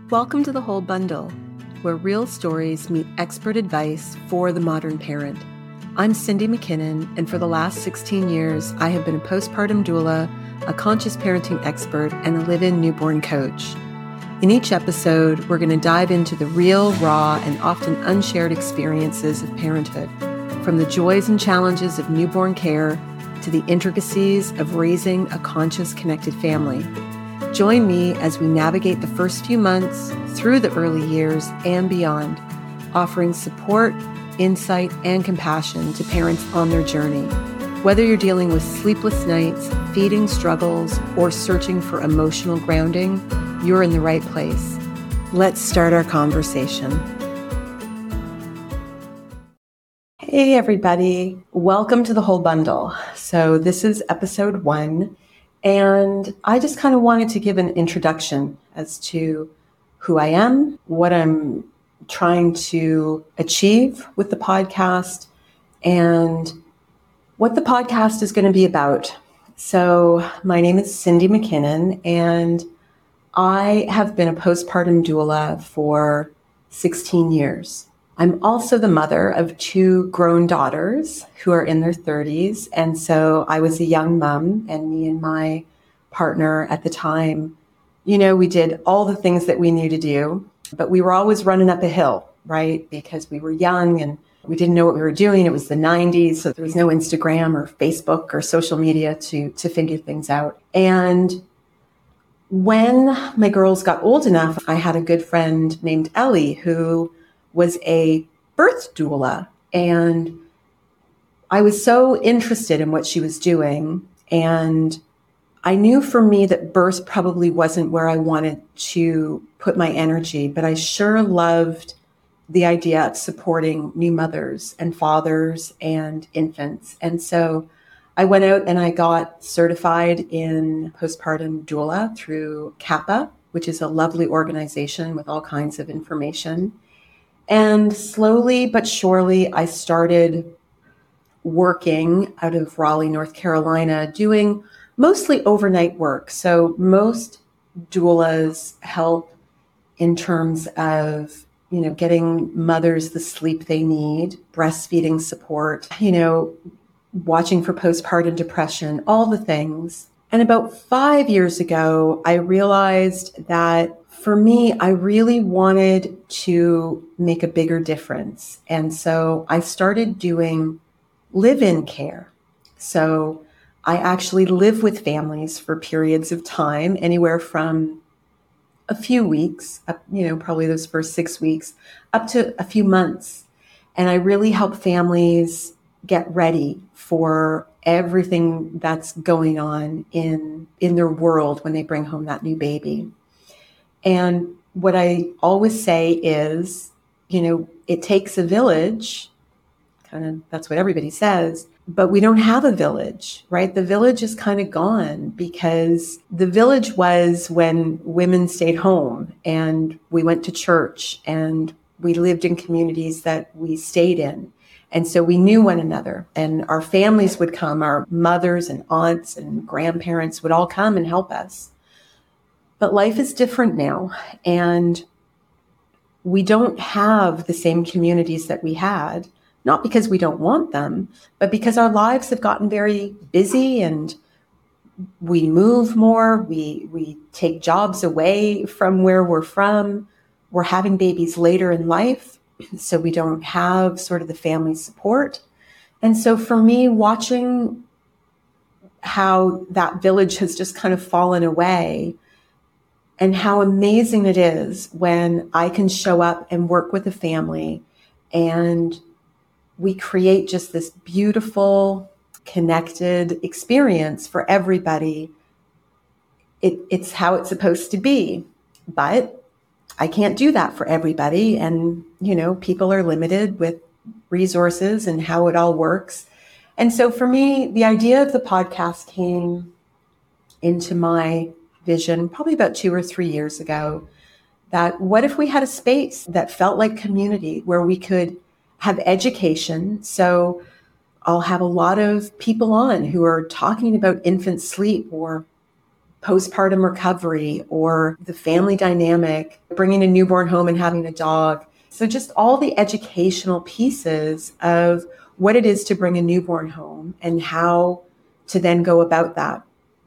Welcome to The Whole Bundle, where real stories meet expert advice for the modern parent. I'm Cindy McKinnon, and for the last 16 years, I have been a postpartum doula, a conscious parenting expert, and a live-in newborn coach. In each episode, we're going to dive into the real, raw, and often unshared experiences of parenthood, from the joys and challenges of newborn care to the intricacies of raising a conscious, connected family. Join me as we navigate the first few months, through the early years, and beyond, offering support, insight, and compassion to parents on their journey. Whether you're dealing with sleepless nights, feeding struggles, or searching for emotional grounding, you're in the right place. Let's start our conversation. Hey, everybody. Welcome to The Whole Bundle. So this is episode 1. And I just kind of wanted to give an introduction as to who I am, what I'm trying to achieve with the podcast, and what the podcast is going to be about. So my name is Cindy McKinnon, and I have been a postpartum doula for 16 years. I'm also the mother of 2 grown daughters who are in their 30s. And so I was a young mom, and me and my partner at the time, we did all the things that we knew to do, but we were always running up a hill, right? Because we were young and we didn't know what we were doing. It was the 90s, so there was no Instagram or Facebook or social media to figure things out. And when my girls got old enough, I had a good friend named Ellie who was a birth doula, and I was so interested in what she was doing, and I knew for me that birth probably wasn't where I wanted to put my energy, but I sure loved the idea of supporting new mothers and fathers and infants. And so I went out and I got certified in postpartum doula through CAPA, which is a lovely organization with all kinds of information. And slowly but surely, I started working out of Raleigh, North Carolina, doing mostly overnight work. So most doulas help in terms of, getting mothers the sleep they need, breastfeeding support, watching for postpartum depression, all the things. And about 5 years ago, I realized that for me, I really wanted to make a bigger difference. And so I started doing live-in care. So I actually live with families for periods of time, anywhere from a few weeks, probably those first 6 weeks, up to a few months. And I really help families get ready for everything that's going on in their world when they bring home that new baby. And what I always say is, it takes a village, that's what everybody says, but we don't have a village, right? The village is kind of gone, because the village was when women stayed home and we went to church and we lived in communities that we stayed in. And so we knew one another, and our families would come, our mothers and aunts and grandparents would all come and help us. But life is different now, and we don't have the same communities that we had, not because we don't want them, but because our lives have gotten very busy and we move more, we take jobs away from where we're from, we're having babies later in life, so we don't have sort of the family support. And so for me, watching how that village has just kind of fallen away, and how amazing it is when I can show up and work with a family and we create just this beautiful, connected experience for everybody. It's how it's supposed to be. But I can't do that for everybody. And, people are limited with resources and how it all works. And so for me, the idea of the podcast came into my vision probably about 2 or 3 years ago, that what if we had a space that felt like community where we could have education. So I'll have a lot of people on who are talking about infant sleep or postpartum recovery or the family dynamic, bringing a newborn home and having a dog. So just all the educational pieces of what it is to bring a newborn home and how to then go about that.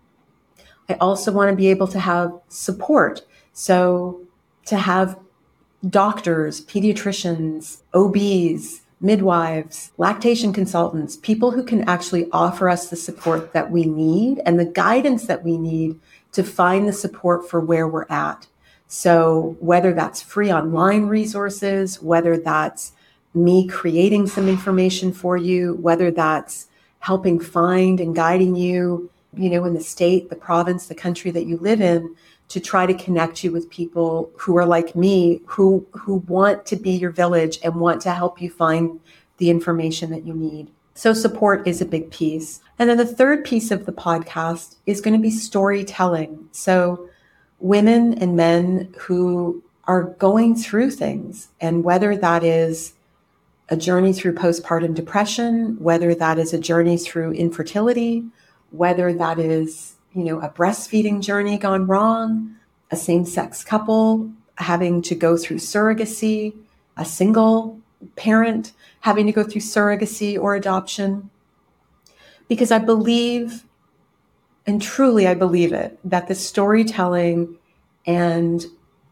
I also want to be able to have support. So to have doctors, pediatricians, OBs, midwives, lactation consultants, people who can actually offer us the support that we need and the guidance that we need to find the support for where we're at. So whether that's free online resources, whether that's me creating some information for you, whether that's helping find and guiding you, in the state, the province, the country that you live in, to try to connect you with people who are like me, who want to be your village and want to help you find the information that you need. So support is a big piece. And then the third piece of the podcast is going to be storytelling. So women and men who are going through things, and whether that is a journey through postpartum depression, whether that is a journey through infertility, whether that is, a breastfeeding journey gone wrong, a same-sex couple having to go through surrogacy, a single parent having to go through surrogacy or adoption. Because I believe, and truly I believe it, that the storytelling and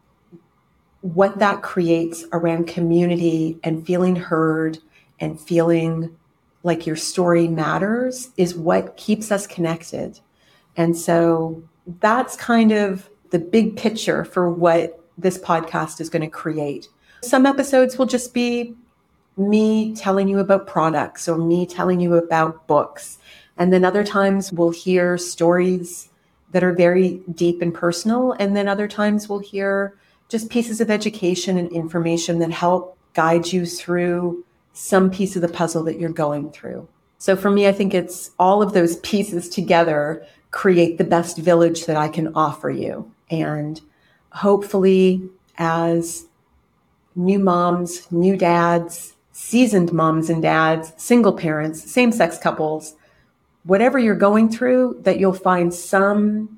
what that creates around community and feeling heard and feeling like your story matters is what keeps us connected. And so that's kind of the big picture for what this podcast is going to create. Some episodes will just be me telling you about products or me telling you about books. And then other times we'll hear stories that are very deep and personal. And then other times we'll hear just pieces of education and information that help guide you through some piece of the puzzle that you're going through. So for me, I think it's all of those pieces together create the best village that I can offer you. And hopefully, as new moms, new dads, seasoned moms and dads, single parents, same-sex couples, whatever you're going through, that you'll find some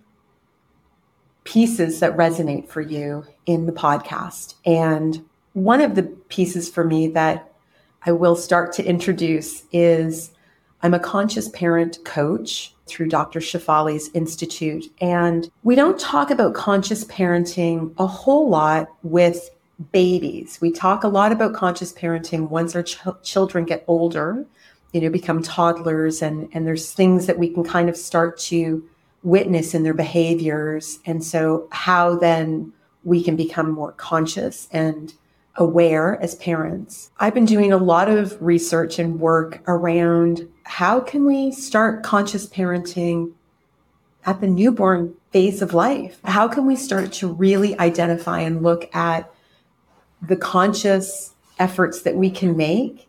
pieces that resonate for you in the podcast. And one of the pieces for me that I will start to introduce is I'm a conscious parent coach through Dr. Shefali's Institute. And we don't talk about conscious parenting a whole lot with babies. We talk a lot about conscious parenting once our children get older, become toddlers, and there's things that we can kind of start to witness in their behaviors. And so how then we can become more conscious and aware as parents. I've been doing a lot of research and work around how can we start conscious parenting at the newborn phase of life? How can we start to really identify and look at the conscious efforts that we can make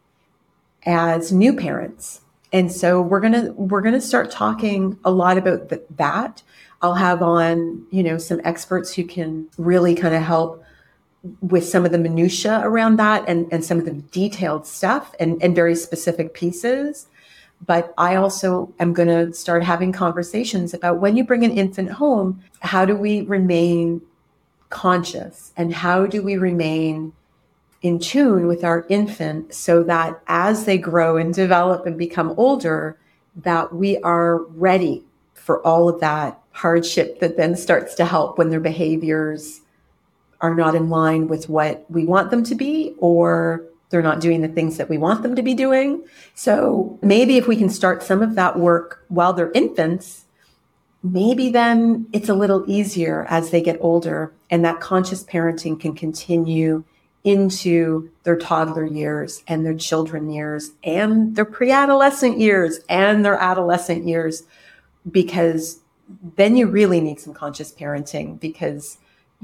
as new parents? And so we're gonna start talking a lot about that. I'll have on, some experts who can really kind of help with some of the minutia around that and some of the detailed stuff and very specific pieces. But I also am going to start having conversations about when you bring an infant home, how do we remain conscious and how do we remain in tune with our infant so that as they grow and develop and become older, that we are ready for all of that hardship that then starts to help when their behaviors are not in line with what we want them to be, or they're not doing the things that we want them to be doing. So maybe if we can start some of that work while they're infants, maybe then it's a little easier as they get older, and that conscious parenting can continue into their toddler years and their children years and their pre-adolescent years and their adolescent years, because then you really need some conscious parenting, because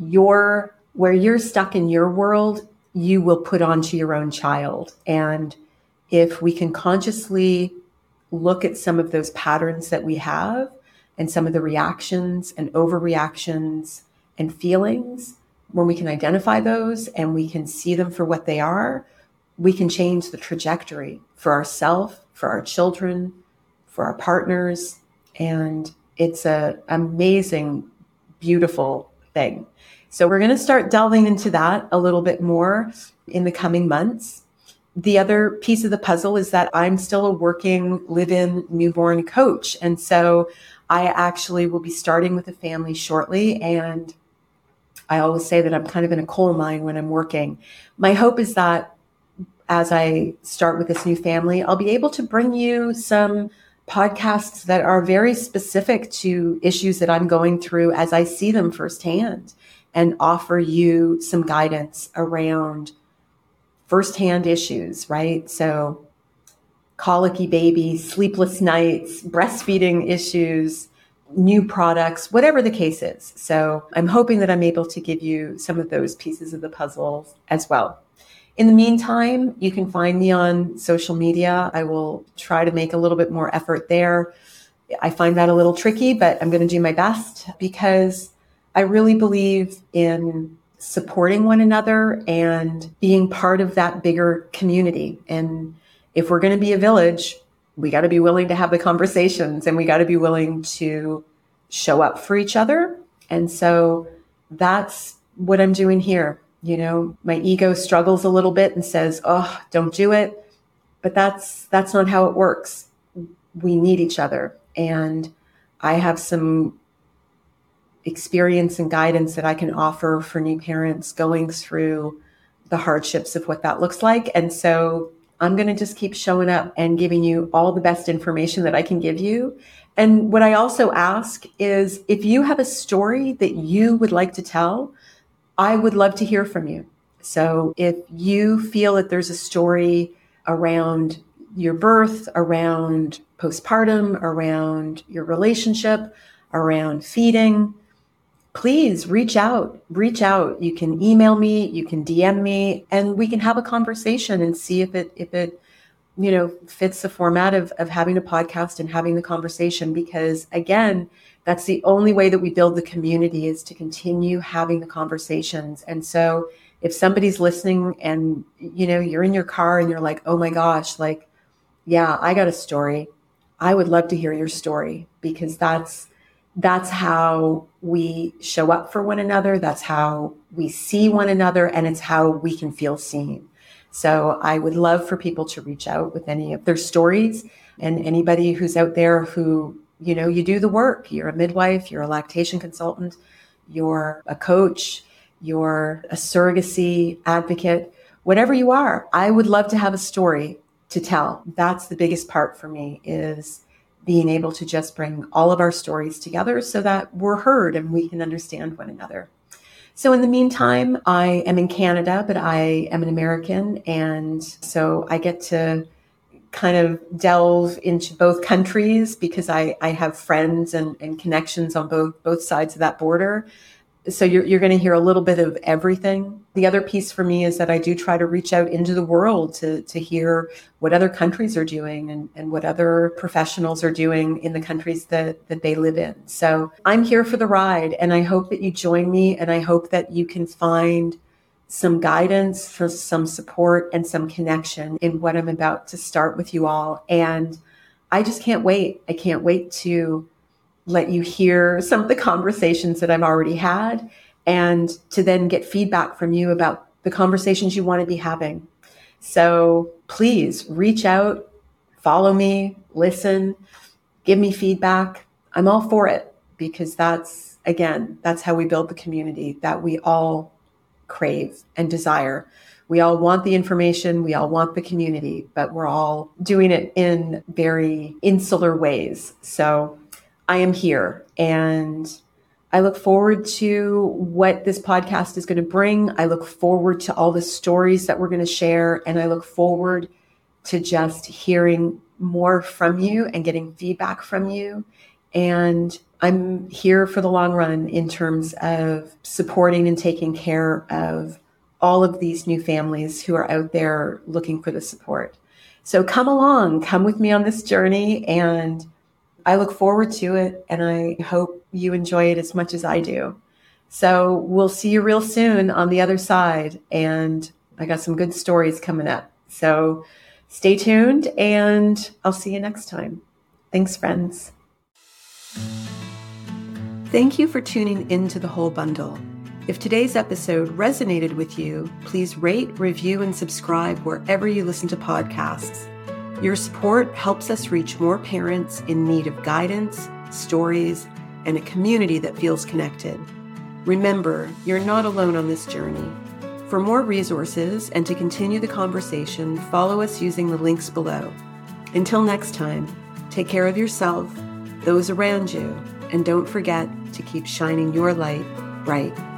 where you're stuck in your world, you will put onto your own child. And if we can consciously look at some of those patterns that we have and some of the reactions and overreactions and feelings, when we can identify those and we can see them for what they are, we can change the trajectory for ourselves, for our children, for our partners. And It's an amazing, beautiful thing. So we're going to start delving into that a little bit more in the coming months. The other piece of the puzzle is that I'm still a working live-in newborn coach. And so I actually will be starting with a family shortly. And I always say that I'm kind of in a coal mine when I'm working. My hope is that as I start with this new family, I'll be able to bring you some podcasts that are very specific to issues that I'm going through as I see them firsthand, and offer you some guidance around firsthand issues, right? So colicky babies, sleepless nights, breastfeeding issues, new products, whatever the case is. So I'm hoping that I'm able to give you some of those pieces of the puzzle as well. In the meantime, you can find me on social media. I will try to make a little bit more effort there. I find that a little tricky, but I'm going to do my best because I really believe in supporting one another and being part of that bigger community. And if we're going to be a village, we got to be willing to have the conversations, and we got to be willing to show up for each other. And so that's what I'm doing here. You know, my ego struggles a little bit and says, "Oh, don't do it." But that's not how it works. We need each other. And I have some experience and guidance that I can offer for new parents going through the hardships of what that looks like. And so I'm going to just keep showing up and giving you all the best information that I can give you. And what I also ask is, if you have a story that you would like to tell, I would love to hear from you. So if you feel that there's a story around your birth, around postpartum, around your relationship, around feeding, please reach out. You can email me, you can DM me, and we can have a conversation and see if it fits the format of having a podcast and having the conversation. Because again, that's the only way that we build the community, is to continue having the conversations. And so if somebody's listening and, you're in your car and you're like, oh my gosh, like, yeah, I got a story. I would love to hear your story, because that's how we show up for one another. That's how we see one another, and it's how we can feel seen. So I would love for people to reach out with any of their stories, and anybody who's out there who, you do the work. You're a midwife, you're a lactation consultant, you're a coach, you're a surrogacy advocate, whatever you are, I would love to have a story to tell. That's the biggest part for me, is being able to just bring all of our stories together so that we're heard and we can understand one another. So in the meantime, I am in Canada, but I am an American. And so I get to kind of delve into both countries, because I have friends and connections on both sides of that border. So you're going to hear a little bit of everything. The other piece for me is that I do try to reach out into the world to hear what other countries are doing and what other professionals are doing in the countries that they live in. So I'm here for the ride, and I hope that you join me, and I hope that you can find some guidance, for some support, and some connection in what I'm about to start with you all. And I just can't wait. I can't wait to let you hear some of the conversations that I've already had, and to then get feedback from you about the conversations you want to be having. So please reach out, follow me, listen, give me feedback. I'm all for it, because that's how we build the community that we all crave and desire. We all want the information, we all want the community, but we're all doing it in very insular ways. So I am here, and I look forward to what this podcast is going to bring. I look forward to all the stories that we're going to share, and I look forward to just hearing more from you and getting feedback from you. And I'm here for the long run in terms of supporting and taking care of all of these new families who are out there looking for the support. So come along, come with me on this journey, and I look forward to it, and I hope you enjoy it as much as I do. So we'll see you real soon on the other side, and I got some good stories coming up. So stay tuned, and I'll see you next time. Thanks, friends. Thank you for tuning into The Whole Bundle. If today's episode resonated with you, please rate, review, and subscribe wherever you listen to podcasts. Your support helps us reach more parents in need of guidance, stories, and a community that feels connected. Remember, you're not alone on this journey. For more resources and to continue the conversation, follow us using the links below. Until next time, take care of yourself, those around you, and don't forget to keep shining your light bright.